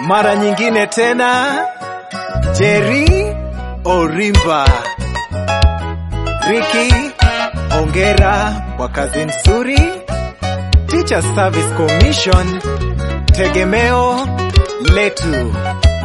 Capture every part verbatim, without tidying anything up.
Mara nyingine tena Jerry Orimba. Ricky, ongera kwa kazi nzuri. Teacher Service Commission, tegemeo letu.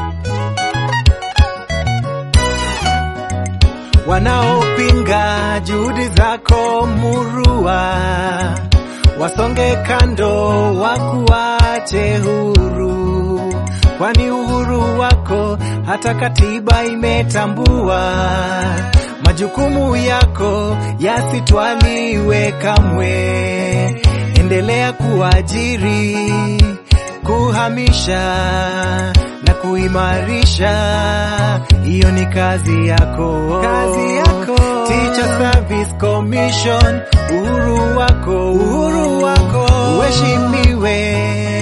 Wanaopinga juhudi zako murua, wasonge kando wakuache huru, kwani uhuru wako hata katiba imetambua. Majukumu yako yasitwaliwe kamwe, endelea kuajiri, kuhamisha na kuimarisha, hiyo ni kazi yako, kazi yako. Teacher Service Commission, uhuru wako, uhuru wako uheshimiwe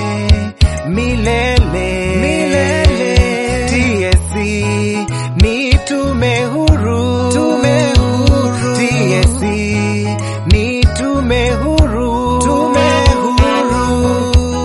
milele, milele. T S C ni tume huru, tume huru. T S C ni tume huru, tume huru.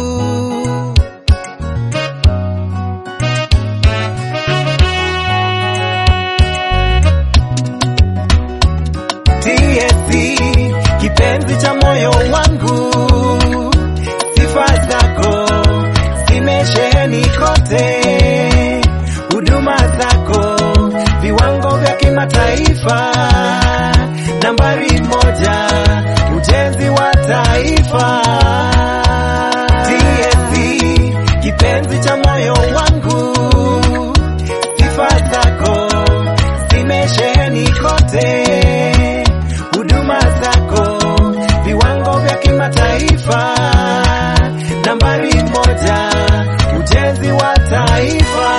T S C kipenzi cha moyo wangu, sifa zako zimesheheni kote, huduma zako viwango vya kimataifa, nambari moja ujenzi wa taifa. T S C kipenzi cha moyo wangu, sifa zako zimesheheni kote, huduma zako viwango vya kimataifa, nambari moja ujenzi wa taifa.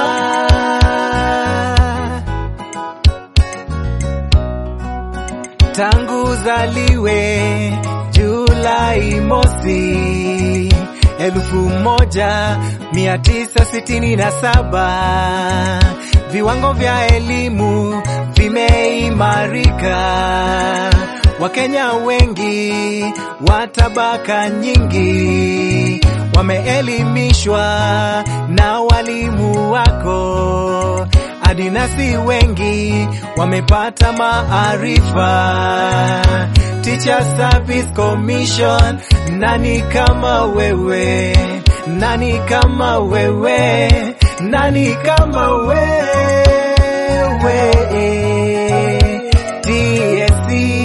Tangu zaliwe Julai mosi elfu moja mia tisa sitini na saba, viwango vya elimu vimeimarika. Wakenya wengi wa tabaka nyingi wameelimishwa na walimu wako, adinasi wengi wamepata maarifa. Teacher Service Commission, nani kama wewe, nani kama wewe, nani kama wewe. T S C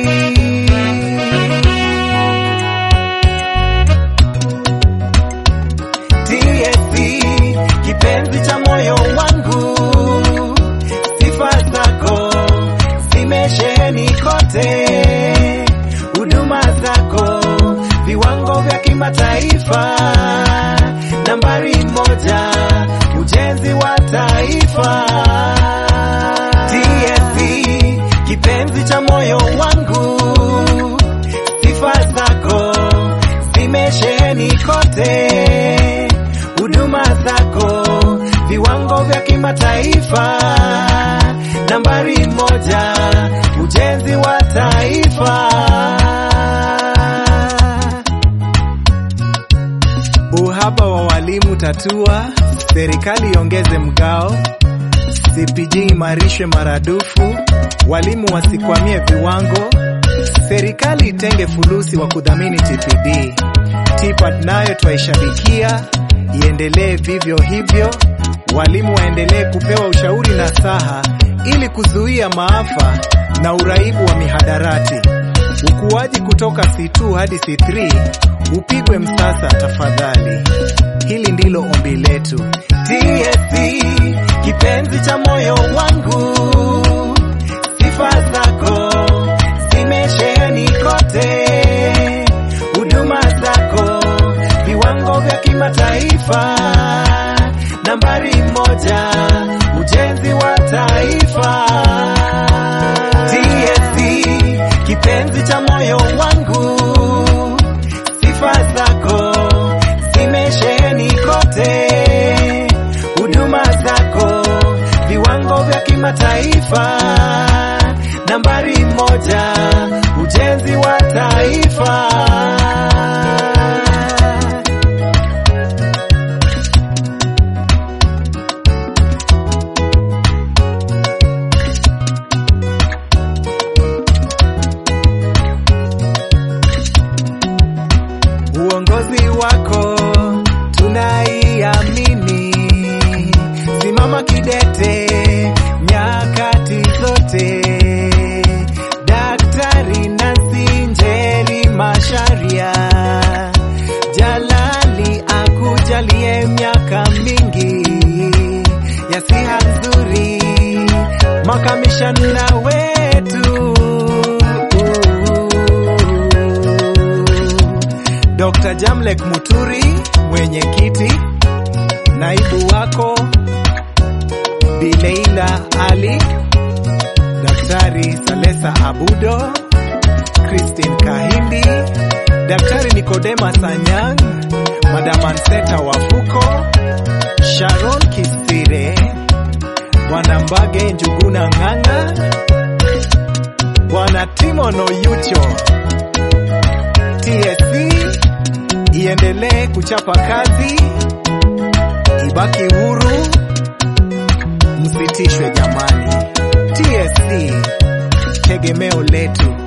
T S C kipenzi cha moyo wangu, sifa zako zimesheheni kote, huduma zako viwango vya kimataifa, nambari moja ujenzi wa taifa. T S C kipenzi cha moyo wangu, sifa zako zimesheheni kote, huduma zako viwango vya kimataifa, nambari moja ujenzi wa taifa. Uhaba wa walimu tatua, serikali iongeze mgao, C P G imarishwe maradufu, walimu wasikwamie viwango, serikali itenge fulusi wa kudhamini T P D. T P A T nayo twaishabikia, iendelee vivyo hivyo, walimu waendelee kupewa ushauri na saha ili kuzuia maafa na uraibu wa mihadarati. Ukuaji kutoka C two hadi C three upigwe msasa tafadhali. Hili ndilo ombi letu. T S C kipenzi cha moyo wangu, sifa zako zimesheheni kote, huduma zako viwango vya kimataifa, nambari moja ujenzi wa taifa. T S C kipenzi cha moyo wangu, sifa zako zimesheheni kote, huduma zako viwango vya kimataifa, nambari moja ujenzi wa taifa. yako tunaiamini. Simama kidete nyakati zote. Daktari Nancy Njeri Macharia, Jalali akujalie miaka mingi ya siha nzuri, makamishana wetu Doctor Jamlek Muturi mwenyekiti, naibu wako Bileila Ali, Daktari Salesa Abudo, Christine Kahindi, Daktari Nikodema Sanyang, Madam Anseta Wafuko, Sharon Kisire, Bwana Mbage Njuguna Ng'ang'a, Bwana Timon Oyucho. T S C iendelee kuchapa kazi, ibaki huru, msitishwe jamani. T S C tegemeo letu.